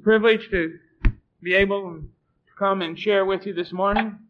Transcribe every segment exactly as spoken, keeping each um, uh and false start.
privilege to be able to come and share with you this morning.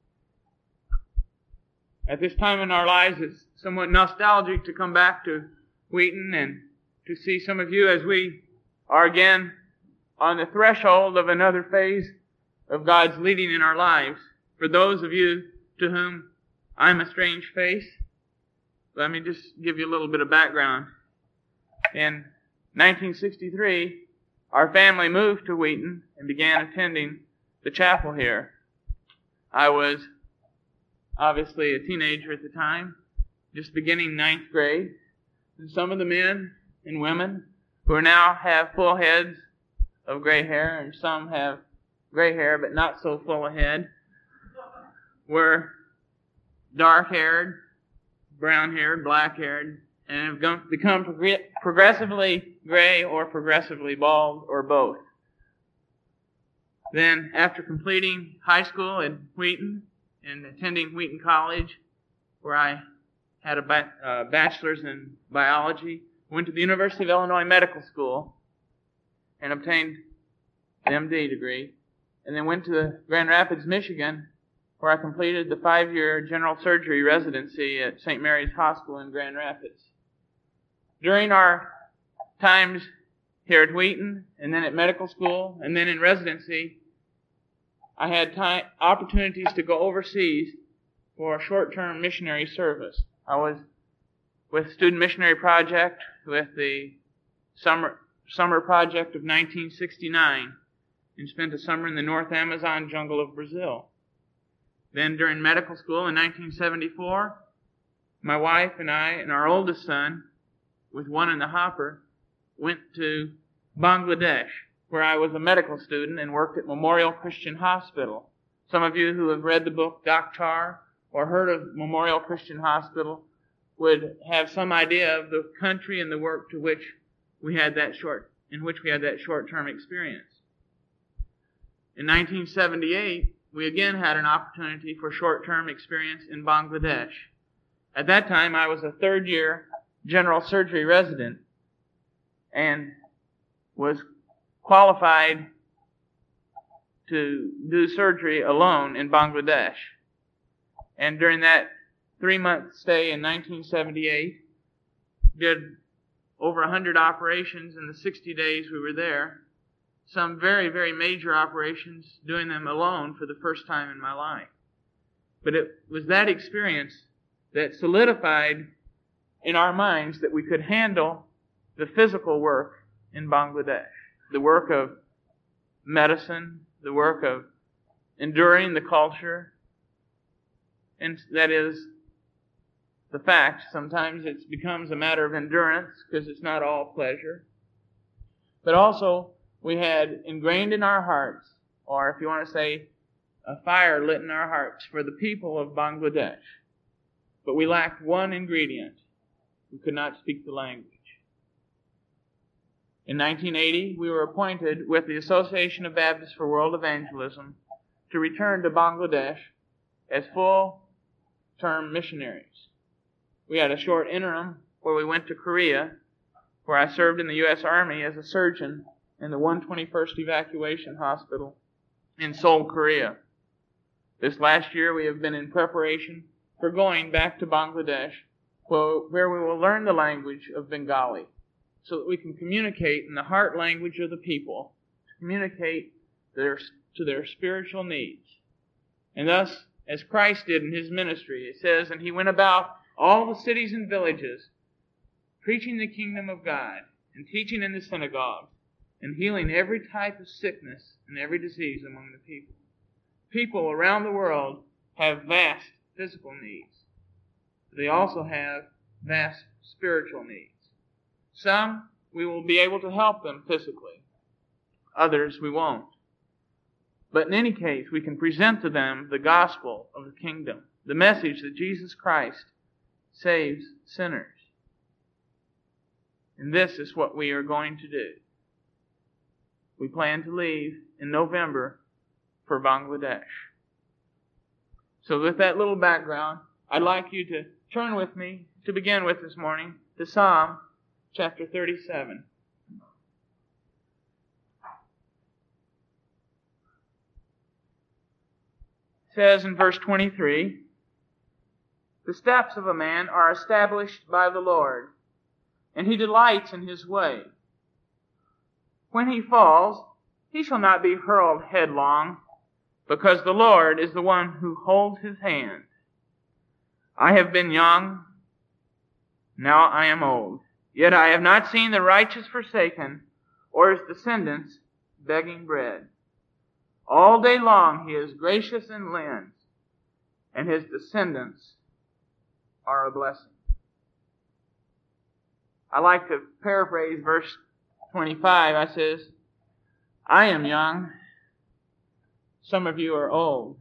At this time in our lives, it's somewhat nostalgic to come back to Wheaton and to see some of you as we are again on the threshold of another phase of God's leading in our lives. For those of you to whom I'm a strange face, let me just give you a little bit of background. In nineteen sixty-three, our family moved to Wheaton and began attending the chapel here. I was obviously a teenager at the time, just beginning ninth grade. And some of the men and women who are now have full heads of gray hair, and some have gray hair but not so full a head, were dark-haired, brown-haired, black-haired, and have become progressively gray or progressively bald or both. Then, after completing high school at Wheaton and attending Wheaton College, where I had a ba- uh, bachelor's in biology, went to the University of Illinois Medical School and obtained an M D degree, and then went to Grand Rapids, Michigan, where I completed the five-year general surgery residency at Saint Mary's Hospital in Grand Rapids. During our times here at Wheaton, and then at medical school, and then in residency, I had time, opportunities to go overseas for short-term missionary service. I was with Student Missionary Project, with the summer summer project of nineteen sixty-nine, and spent a summer in the North Amazon jungle of Brazil. Then during medical school in nineteen seventy-four, my wife and I and our oldest son, with one in the hopper, went to Bangladesh, where I was a medical student and worked at Memorial Christian Hospital. Some of you who have read the book Doctor or heard of Memorial Christian Hospital would have some idea of the country and the work to which we had that short, in which we had that short-term experience. In nineteen seventy-eight, we again had an opportunity for short-term experience in Bangladesh. At that time, I was a third-year general surgery resident and was qualified to do surgery alone in Bangladesh. And during that three-month stay in nineteen seventy-eight, did over one hundred operations in the sixty days we were there. Some very, very major operations, doing them alone for the first time in my life. But it was that experience that solidified in our minds that we could handle the physical work in Bangladesh. The work of medicine, the work of enduring the culture. And that is the fact. Sometimes it becomes a matter of endurance because it's not all pleasure. But also, we had ingrained in our hearts, or if you want to say, a fire lit in our hearts for the people of Bangladesh. But we lacked one ingredient. We could not speak the language. In nineteen eighty, we were appointed with the Association of Baptists for World Evangelism to return to Bangladesh as full-term missionaries. We had a short interim where we went to Korea, where I served in the U S Army as a surgeon in the one twenty-first Evacuation Hospital in Seoul, Korea. This last year we have been in preparation for going back to Bangladesh, where we will learn the language of Bengali, so that we can communicate in the heart language of the people, to communicate their, to their spiritual needs. And thus, as Christ did in His ministry, it says, and He went about all the cities and villages, preaching the kingdom of God, and teaching in the synagogues, and healing every type of sickness and every disease among the people. People around the world have vast physical needs. They also have vast spiritual needs. Some, we will be able to help them physically. Others, we won't. But in any case, we can present to them the gospel of the kingdom, the message that Jesus Christ saves sinners. And this is what we are going to do. We plan to leave in November for Bangladesh. So with that little background, I'd like you to turn with me, to begin with this morning, to Psalm chapter thirty-seven. says in verse twenty-three, "The steps of a man are established by the Lord, and He delights in his way. When he falls, he shall not be hurled headlong, because the Lord is the one who holds his hand. I have been young, now I am old, yet I have not seen the righteous forsaken, or his descendants begging bread. All day long he is gracious and lends, and his descendants are a blessing." I like to paraphrase verse twenty-five. I says, "I am young. Some of you are old.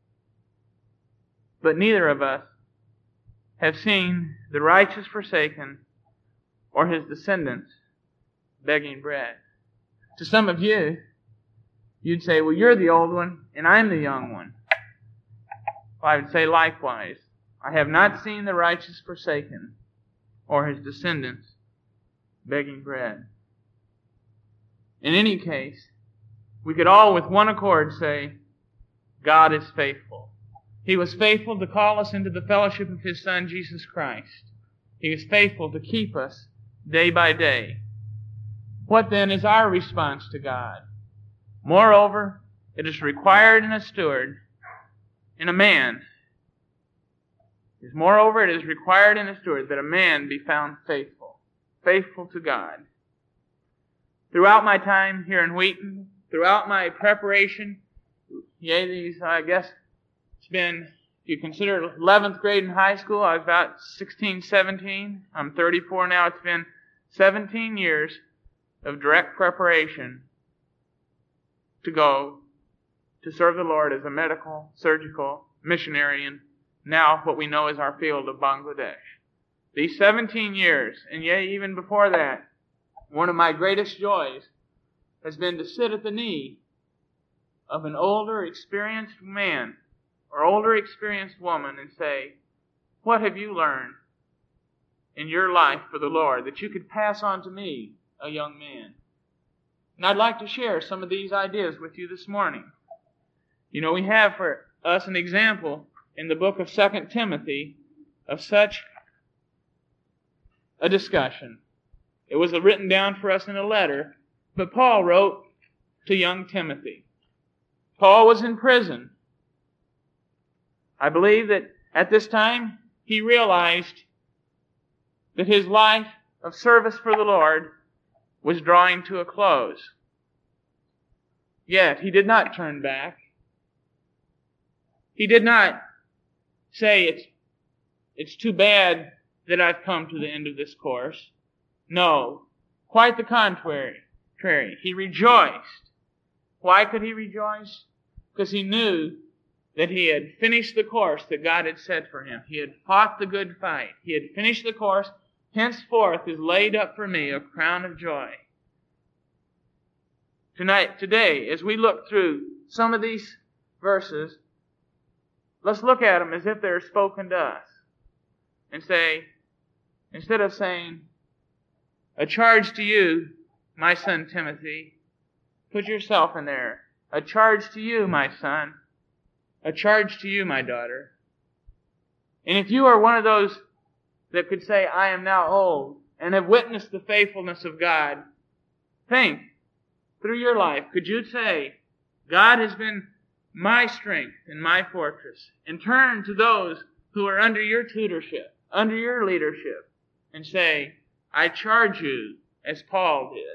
But neither of us have seen the righteous forsaken or his descendants begging bread." To some of you, you'd say, "Well, you're the old one and I'm the young one." Well, I would say likewise, I have not seen the righteous forsaken or his descendants begging bread. In any case, we could all with one accord say, God is faithful. He was faithful to call us into the fellowship of His Son, Jesus Christ. He is faithful to keep us day by day. What then is our response to God? Moreover, it is required in a steward, in a man, is moreover it is required in a steward that a man be found faithful, faithful to God. Throughout my time here in Wheaton, throughout my preparation, yea, these, I guess, it's been, if you consider eleventh grade in high school, I was about sixteen, seventeen. I'm thirty-four now. It's been seventeen years of direct preparation to go to serve the Lord as a medical, surgical missionary in now what we know as our field of Bangladesh. These seventeen years, and yea, even before that, one of my greatest joys has been to sit at the knee of an older, experienced man or older, experienced woman and say, "What have you learned in your life for the Lord that you could pass on to me, a young man?" And I'd like to share some of these ideas with you this morning. You know, we have for us an example in the book of Second Timothy of such a discussion. It was written down for us in a letter, but Paul wrote to young Timothy. Paul was in prison. I believe that at this time he realized that his life of service for the Lord was drawing to a close. Yet he did not turn back. He did not say, it's, it's too bad that I've come to the end of this course. No, quite the contrary. He rejoiced. Why could he rejoice? Because he knew that he had finished the course that God had set for him. He had fought the good fight. He had finished the course. Henceforth is laid up for me a crown of joy. Tonight, today, as we look through some of these verses, let's look at them as if they're spoken to us. And say, instead of saying, "A charge to you, my son Timothy," put yourself in there. "A charge to you, my son. A charge to you, my daughter." And if you are one of those that could say, "I am now old," and have witnessed the faithfulness of God, think, through your life, could you say, "God has been my strength and my fortress," and turn to those who are under your tutorship, under your leadership, and say, "I charge you," as Paul did.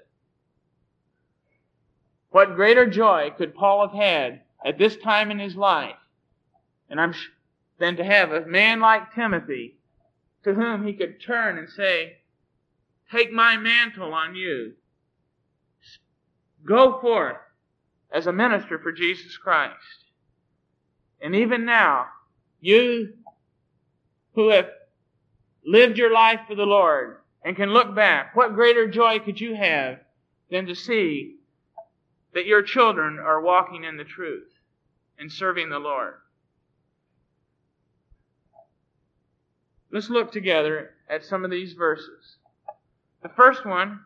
What greater joy could Paul have had at this time in his life and I'm sh- than to have a man like Timothy to whom he could turn and say, "Take my mantle on you. Go forth as a minister for Jesus Christ." And even now, you who have lived your life for the Lord and can look back, what greater joy could you have than to see that your children are walking in the truth and serving the Lord? Let's look together at some of these verses. The first one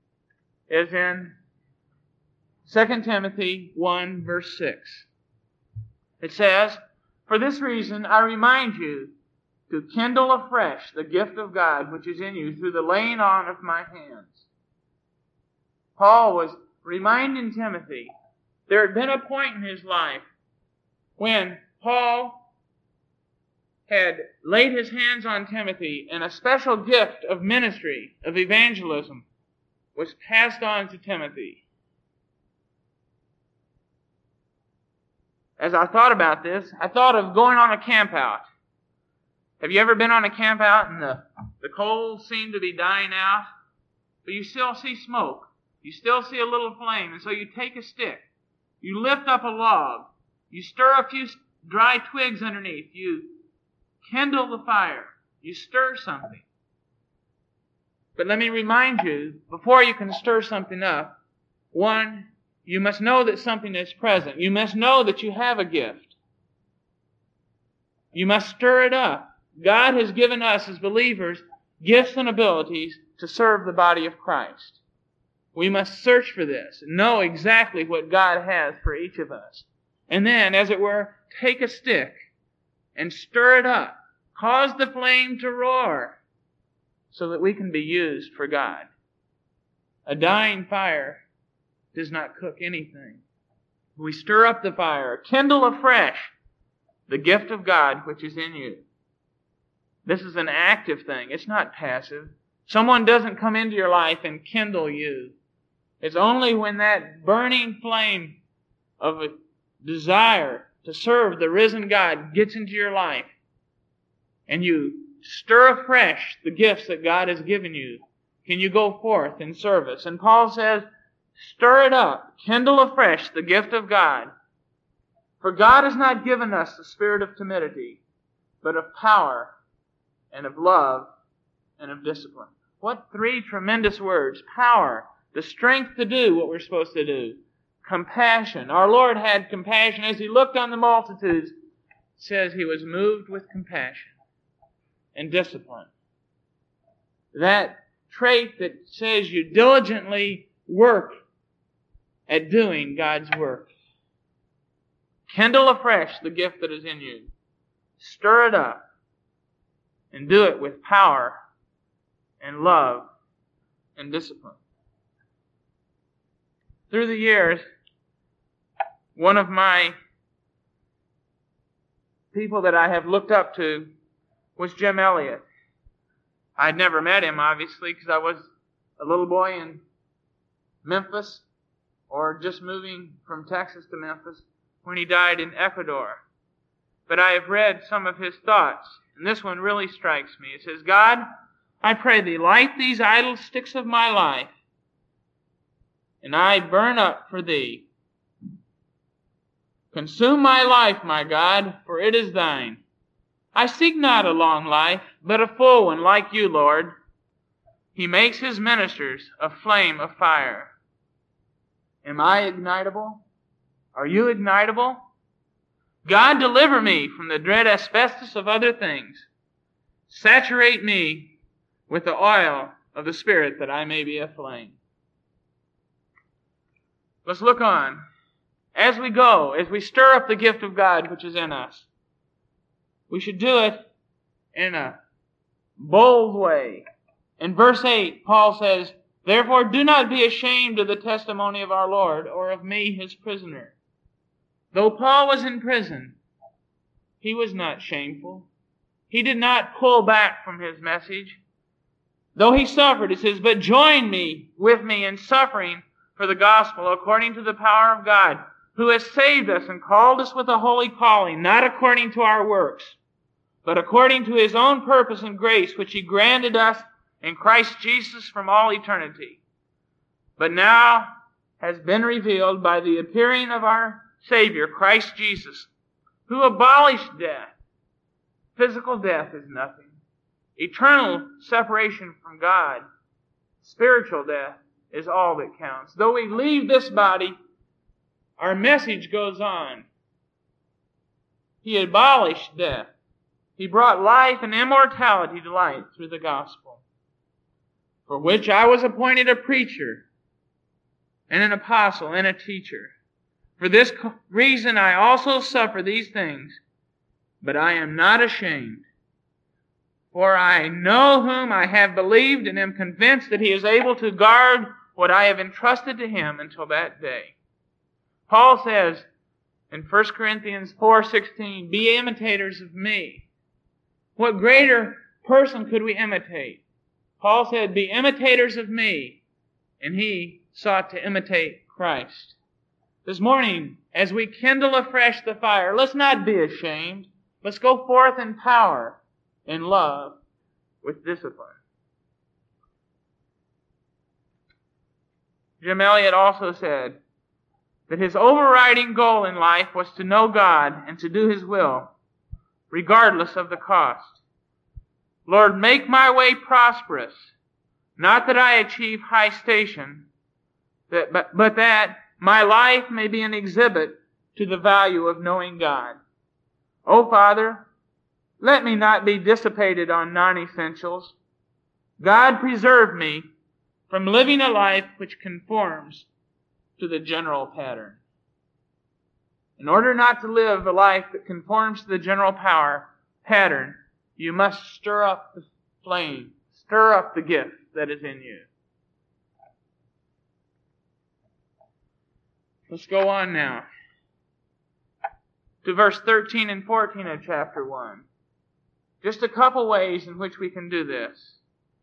is in Second Timothy one, verse six. It says, "For this reason I remind you to kindle afresh the gift of God which is in you through the laying on of my hands." Paul was reminding Timothy there had been a point in his life when Paul had laid his hands on Timothy and a special gift of ministry, of evangelism, was passed on to Timothy. As I thought about this, I thought of going on a camp out. Have you ever been on a camp out and the, the coals seem to be dying out, but you still see smoke? You still see a little flame, and so you take a stick, you lift up a log, you stir a few dry twigs underneath, you kindle the fire, you stir something. But let me remind you, before you can stir something up, one, you must know that something is present. You must know that you have a gift. You must stir it up. God has given us as believers gifts and abilities to serve the body of Christ. We must search for this, know exactly what God has for each of us. And then, as it were, take a stick and stir it up. Cause the flame to roar so that we can be used for God. A dying fire does not cook anything. We stir up the fire, kindle afresh the gift of God which is in you. This is an active thing. It's not passive. Someone doesn't come into your life and kindle you. It's only when that burning flame of a desire to serve the risen God gets into your life and you stir afresh the gifts that God has given you, can you go forth in service. And Paul says, stir it up, kindle afresh the gift of God. For God has not given us the spirit of timidity, but of power and of love and of discipline. What three tremendous words. Power, the strength to do what we're supposed to do. Compassion. Our Lord had compassion. As He looked on the multitudes, it says He was moved with compassion. And discipline. That trait that says you diligently work at doing God's work. Kindle afresh the gift that is in you. Stir it up. And do it with power and love and discipline. Through the years, one of my people that I have looked up to was Jim Elliot. I'd never met him, obviously, because I was a little boy in Memphis, or just moving from Texas to Memphis, when he died in Ecuador. But I have read some of his thoughts, and this one really strikes me. It says, God, I pray Thee, light these idle sticks of my life, and I burn up for Thee. Consume my life, my God, for it is Thine. I seek not a long life, but a full one like You, Lord. He makes His ministers a flame of fire. Am I ignitable? Are you ignitable? God, deliver me from the dread asbestos of other things. Saturate me with the oil of the Spirit that I may be a flame. Let's look on. As we go, as we stir up the gift of God which is in us, we should do it in a bold way. In verse eight, Paul says, therefore do not be ashamed of the testimony of our Lord, or of me, His prisoner. Though Paul was in prison, he was not shameful. He did not pull back from his message. Though he suffered, it says, but join me with me in suffering for the gospel according to the power of God, who has saved us and called us with a holy calling, not according to our works, but according to His own purpose and grace, which He granted us in Christ Jesus from all eternity, but now has been revealed by the appearing of our Savior, Christ Jesus, who abolished death. Physical death is nothing. Eternal separation from God, spiritual death, is all that counts. Though we leave this body, our message goes on. He abolished death. He brought life and immortality to light through the gospel, for which I was appointed a preacher and an apostle and a teacher. For this reason I also suffer these things, but I am not ashamed. For I know whom I have believed and am convinced that he is able to guard what I have entrusted to him until that day. Paul says in First Corinthians four sixteen, be imitators of me. What greater person could we imitate? Paul said, be imitators of me, and he sought to imitate Christ. This morning, as we kindle afresh the fire, let's not be ashamed. Let's go forth in power, in love, with discipline. Jim Elliot also said that his overriding goal in life was to know God and to do His will, regardless of the cost. Lord, make my way prosperous, not that I achieve high station, that, but, but that my life may be an exhibit to the value of knowing God. Oh, Father, let me not be dissipated on non-essentials. God, preserve me from living a life which conforms to the general pattern. In order not to live a life that conforms to the general power pattern, you must stir up the flame, stir up the gift that is in you. Let's go on now to verse thirteen and fourteen of chapter one. Just a couple ways in which we can do this.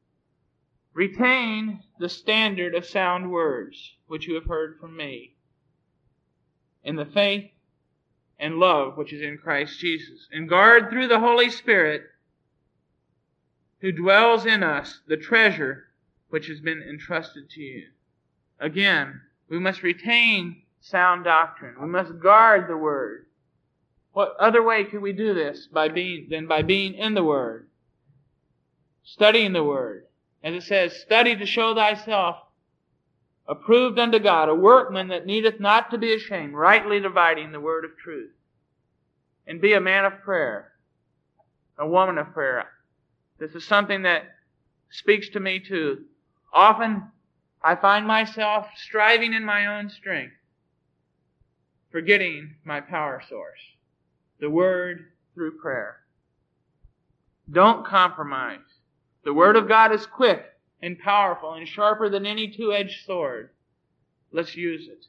Retain the standard of sound words, which you have heard from me, in the faith and love which is in Christ Jesus, and guard through the Holy Spirit who dwells in us the treasure which has been entrusted to you. Again, we must retain sound doctrine. We must guard the Word. What other way can we do this by being than by being in the Word? Studying the Word. As it says, study to show thyself approved unto God, a workman that needeth not to be ashamed, rightly dividing the word of truth. And be a man of prayer, a woman of prayer. This is something that speaks to me too. Often I find myself striving in my own strength, forgetting my power source, the Word through prayer. Don't compromise. The Word of God is quick and powerful and sharper than any two-edged sword. Let's use it.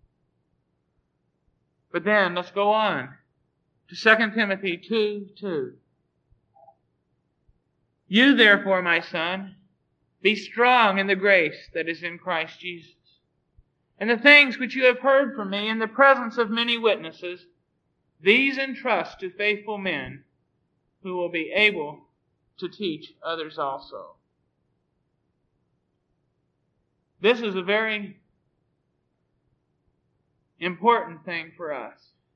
But then, let's go on to Second Timothy two two. You therefore, my son, be strong in the grace that is in Christ Jesus. And the things which you have heard from me in the presence of many witnesses, these entrust to faithful men who will be able to teach others also. This is a very important thing for us.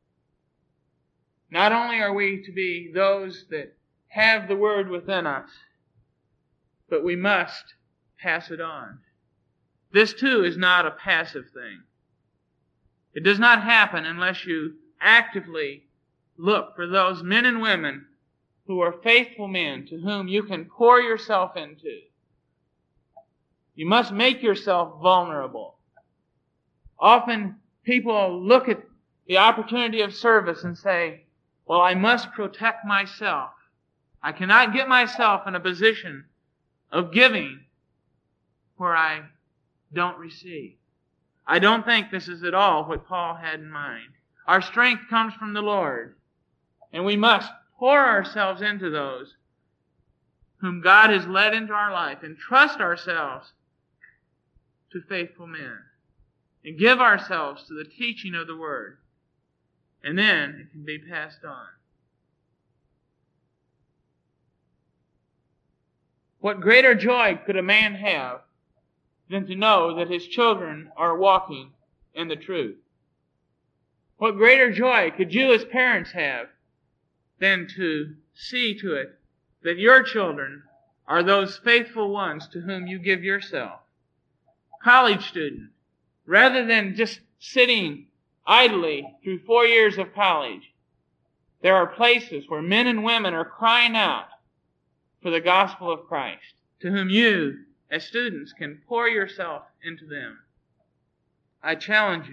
Not only are we to be those that have the Word within us, but we must pass it on. This too is not a passive thing. It does not happen unless you actively look for those men and women who are faithful men to whom you can pour yourself into. You must make yourself vulnerable. Often people look at the opportunity of service and say, well, I must protect myself. I cannot get myself in a position of giving where I don't receive. I don't think this is at all what Paul had in mind. Our strength comes from the Lord, and we must pour ourselves into those whom God has led into our life and trust ourselves to faithful men and give ourselves to the teaching of the Word. And then it can be passed on. What greater joy could a man have than to know that his children are walking in the truth? What greater joy could you as parents have than to see to it that your children are those faithful ones to whom you give yourself? College student, rather than just sitting idly through four years of college, there are places where men and women are crying out for the gospel of Christ, to whom you, as students, can pour yourself into them. I challenge you,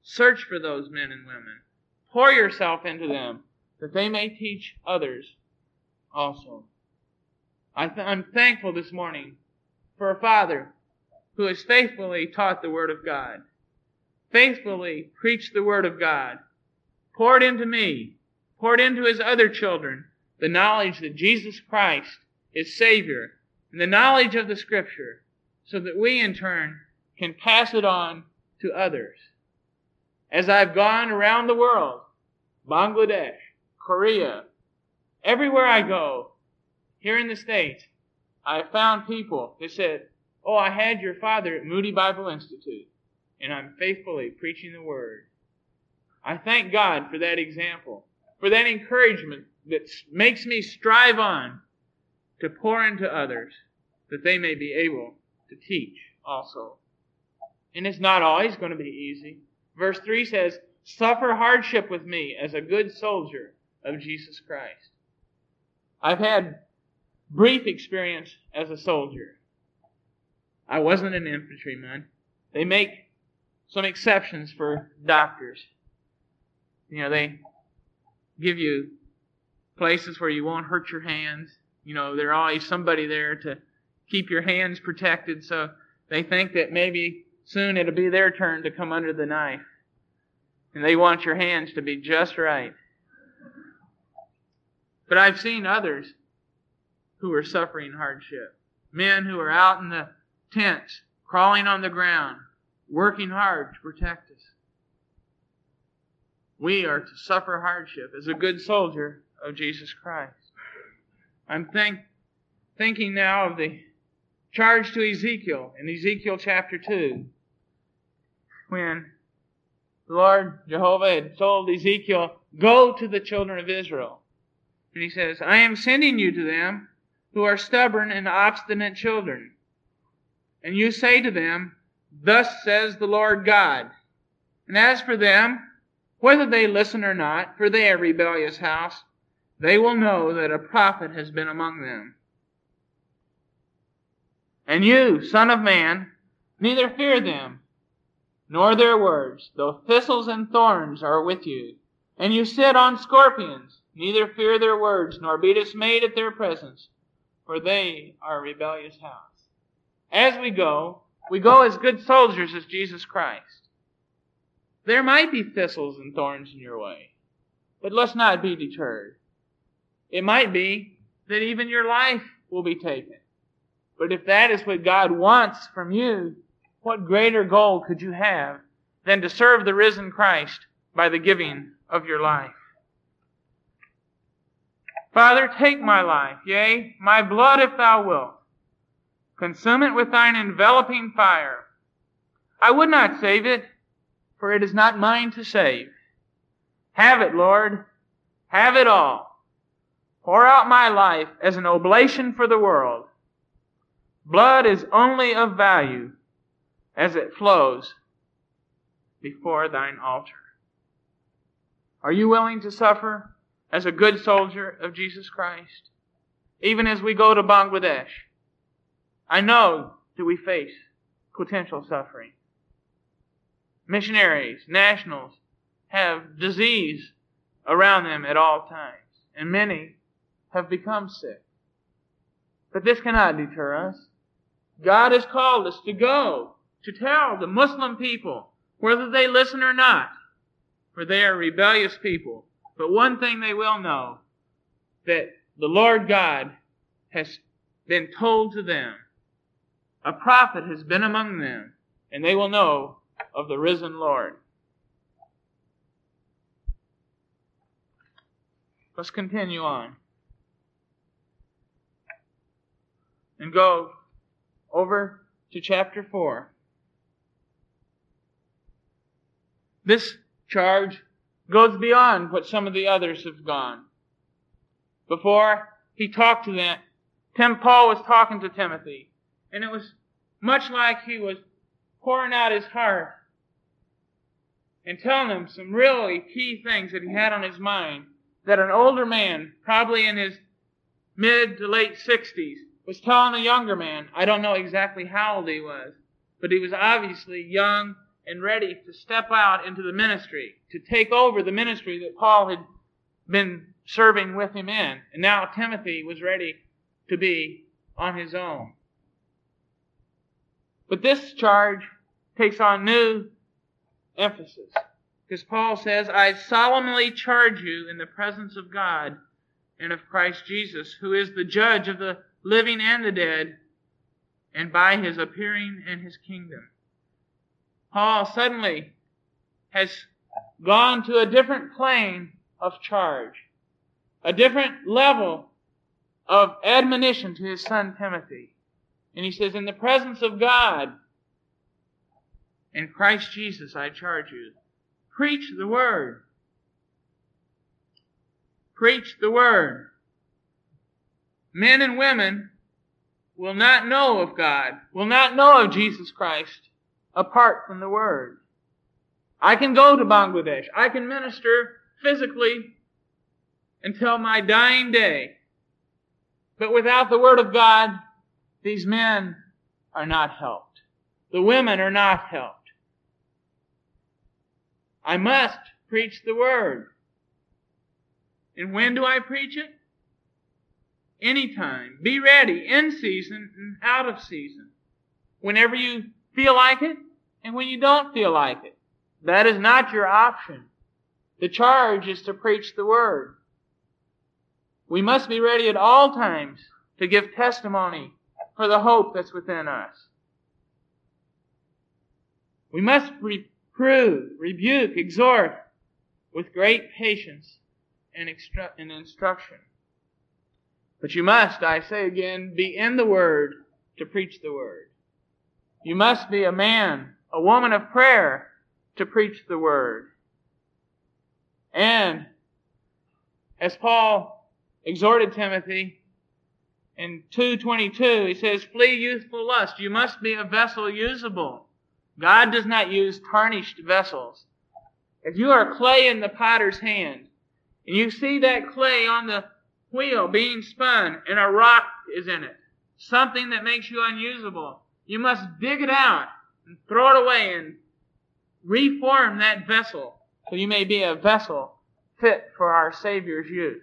Search for those men and women. Pour yourself into them that they may teach others also. I th- I'm thankful this morning for a father who has faithfully taught the Word of God, faithfully preached the Word of God, poured into me, poured into his other children, the knowledge that Jesus Christ is Savior, and the knowledge of the Scripture, so that we in turn can pass it on to others. As I've gone around the world, Bangladesh, Korea, everywhere I go, here in the States, I have found people that said, "Oh, I had your father at Moody Bible Institute, and I'm faithfully preaching the Word." I thank God for that example, for that encouragement that makes me strive on to pour into others that they may be able to teach also. And it's not always going to be easy. Verse three says, "Suffer hardship with me as a good soldier of Jesus Christ." I've had brief experience as a soldier. I wasn't an infantryman. They make some exceptions for doctors. You know, they give you places where you won't hurt your hands. You know, there's always somebody there to keep your hands protected, so they think that maybe soon it'll be their turn to come under the knife. And they want your hands to be just right. But I've seen others who are suffering hardship. Men who are out in the tents, crawling on the ground, working hard to protect us. We are to suffer hardship as a good soldier of Jesus Christ. I'm think, thinking now of the charge to Ezekiel in Ezekiel chapter two, when the Lord Jehovah had told Ezekiel, "Go to the children of Israel." And he says, "I am sending you to them who are stubborn and obstinate children. And you say to them, 'Thus says the Lord God.' And as for them, whether they listen or not, for they are a rebellious house, they will know that a prophet has been among them. And you, son of man, neither fear them, nor their words, though thistles and thorns are with you. And you sit on scorpions, neither fear their words, nor be dismayed at their presence, for they are a rebellious house." As we go, we go as good soldiers as Jesus Christ. There might be thistles and thorns in your way, but let's not be deterred. It might be that even your life will be taken. But if that is what God wants from you, what greater goal could you have than to serve the risen Christ by the giving of your life? "Father, take my life, yea, my blood if thou wilt. Consume it with thine enveloping fire. I would not save it, for it is not mine to save. Have it, Lord, have it all. Pour out my life as an oblation for the world. Blood is only of value as it flows before thine altar." Are you willing to suffer as a good soldier of Jesus Christ? Even as we go to Bangladesh, I know that we face potential suffering. Missionaries, nationals, have disease around them at all times, and many have become sick. But this cannot deter us. God has called us to go to tell the Muslim people, whether they listen or not, for they are rebellious people. But one thing they will know, that the Lord God has been told to them. A prophet has been among them, and they will know of the risen Lord. Let's continue on and go over to chapter four. This charge goes beyond what some of the others have gone. Before he talked to them, Tim Paul was talking to Timothy, and it was much like he was pouring out his heart and telling him some really key things that he had on his mind, that an older man, probably in his mid to late sixties, was telling a younger man. I don't know exactly how old he was, but he was obviously young and ready to step out into the ministry, to take over the ministry that Paul had been serving with him in. And now Timothy was ready to be on his own. But this charge takes on new emphasis. Because Paul says, I solemnly charge you in the presence of God and of Christ Jesus, who is the judge of the living and the dead, and by his appearing in his kingdom. Paul suddenly has gone to a different plane of charge, a different level of admonition to his son Timothy. And he says, in the presence of God and Christ Jesus, I charge you, preach the word. Preach the word. Men and women will not know of God, will not know of Jesus Christ apart from the word. I can go to Bangladesh. I can minister physically until my dying day. But without the word of God, these men are not helped. The women are not helped. I must preach the word. And when do I preach it? Anytime. Be ready, in season and out of season. Whenever you feel like it and when you don't feel like it. That is not your option. The charge is to preach the word. We must be ready at all times to give testimony for the hope that's within us. We must reprove, rebuke, exhort with great patience and, extru- and instruction. But you must, I say again, be in the Word to preach the Word. You must be a man, a woman of prayer to preach the Word. And as Paul exhorted Timothy in two twenty-two, he says, flee youthful lust. You must be a vessel usable. God does not use tarnished vessels. If you are clay in the potter's hand, and you see that clay on the wheel being spun, and a rock is in it, something that makes you unusable, you must dig it out and throw it away and reform that vessel so you may be a vessel fit for our Savior's use.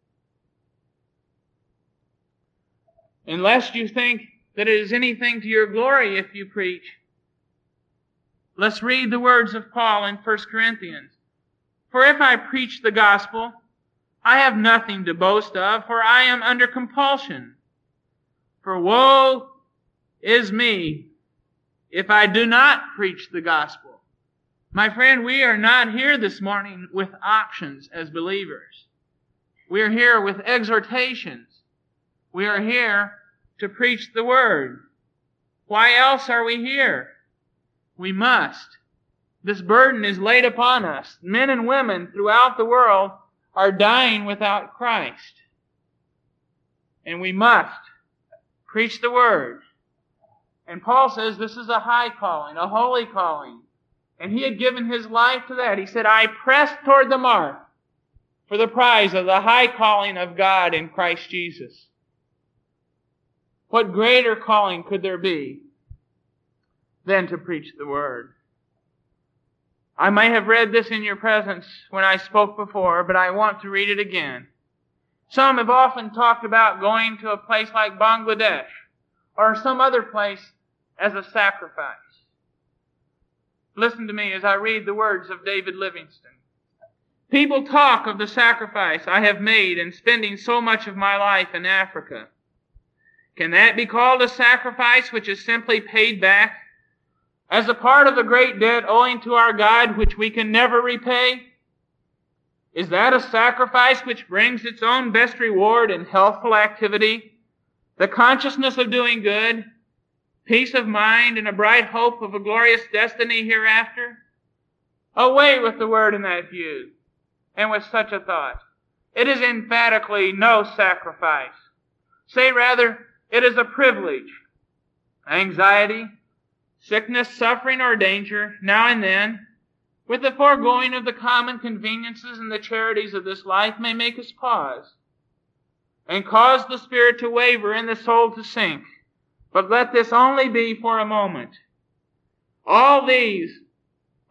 Unless you think that it is anything to your glory if you preach, let's read the words of Paul in First Corinthians. For if I preach the gospel, I have nothing to boast of, for I am under compulsion. For woe is me if I do not preach the gospel. My friend, we are not here this morning with options as believers. We are here with exhortations. We are here to preach the word. Why else are we here? We must. This burden is laid upon us. Men and women throughout the world are dying without Christ. And we must preach the word. And Paul says this is a high calling, a holy calling. And he had given his life to that. He said, I press toward the mark for the prize of the high calling of God in Christ Jesus. What greater calling could there be than to preach the word? I may have read this in your presence when I spoke before, but I want to read it again. Some have often talked about going to a place like Bangladesh or some other place as a sacrifice. Listen to me as I read the words of David Livingstone. People talk of the sacrifice I have made in spending so much of my life in Africa. Can that be called a sacrifice which is simply paid back as a part of the great debt owing to our God which we can never repay? Is that a sacrifice which brings its own best reward in healthful activity, the consciousness of doing good, peace of mind, and a bright hope of a glorious destiny hereafter? Away with the word in that view, and with such a thought. It is emphatically no sacrifice. Say rather, it is a privilege. Anxiety, sickness, suffering, or danger, now and then, with the foregoing of the common conveniences and the charities of this life, may make us pause and cause the spirit to waver and the soul to sink. But let this only be for a moment. All these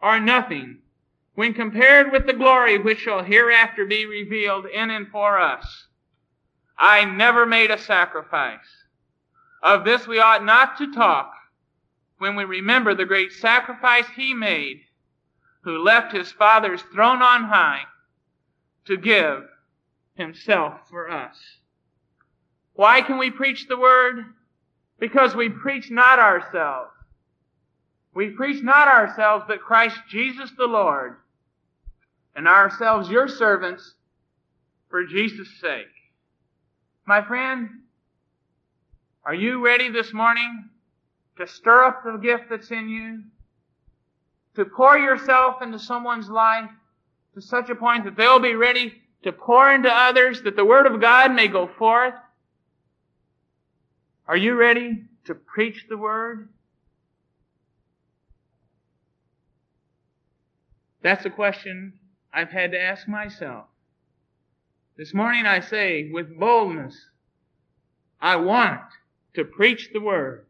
are nothing when compared with the glory which shall hereafter be revealed in and for us. I never made a sacrifice. Of this we ought not to talk when we remember the great sacrifice He made, who left His Father's throne on high to give Himself for us. Why can we preach the Word? Because we preach not ourselves. We preach not ourselves, but Christ Jesus the Lord, and ourselves your servants for Jesus' sake. My friend, are you ready this morning to stir up the gift that's in you? To pour yourself into someone's life to such a point that they'll be ready to pour into others, that the Word of God may go forth? Are you ready to preach the Word? That's a question I've had to ask myself. This morning I say with boldness, I want to preach the Word.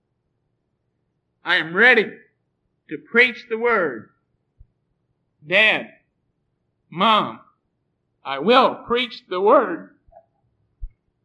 I am ready to preach the Word. Dad, Mom, I will preach the Word.